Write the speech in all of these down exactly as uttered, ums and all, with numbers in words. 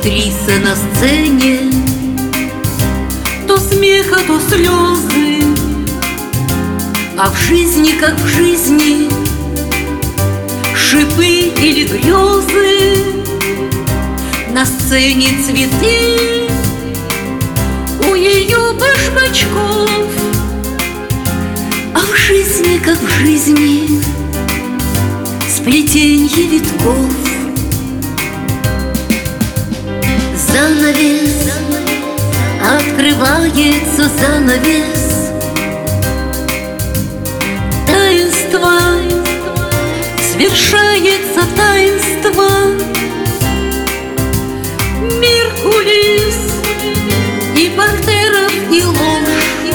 Актриса на сцене, то смех, а то слезы, а в жизни, как в жизни, шипы или грезы. На сцене цветы у ее башмачков, а в жизни, как в жизни, сплетенье витков. Занавес, открывается занавес, таинство, свершается таинство. Мир кулис и портеров, и ложь,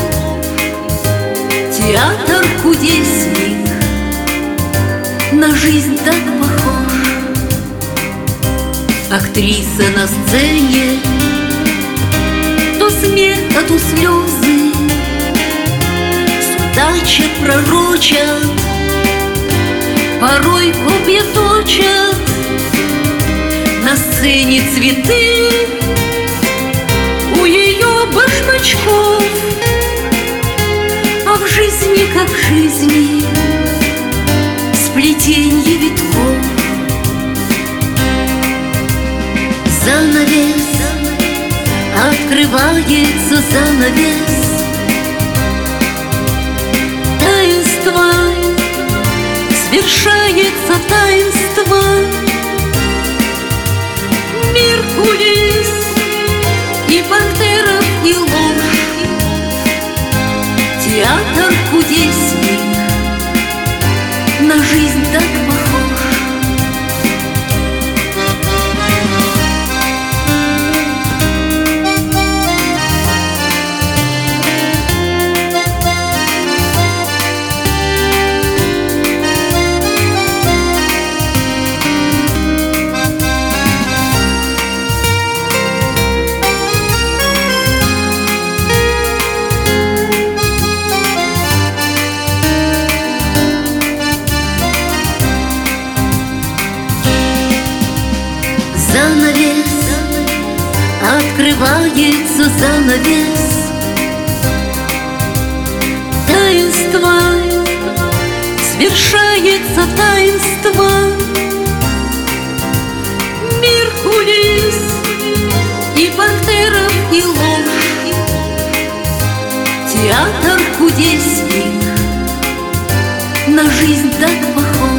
театр кудесник на жизнь так похож. Актриса на сцене, то смех, а то слезы, судачат, пророчат, порой копья точат. На сцене цветы у ее башмачков, а в жизни, как в жизни, сплетенье витков. Занавес, открывается занавес, таинство, свершается таинство. Мир кулис и портеров, и ложь, театр кудесник на жизнь так похож. Занавес, открывается занавес, таинство, свершается таинство. Мир кулис и портеров, и ложь, театр кудесник на жизнь так похож.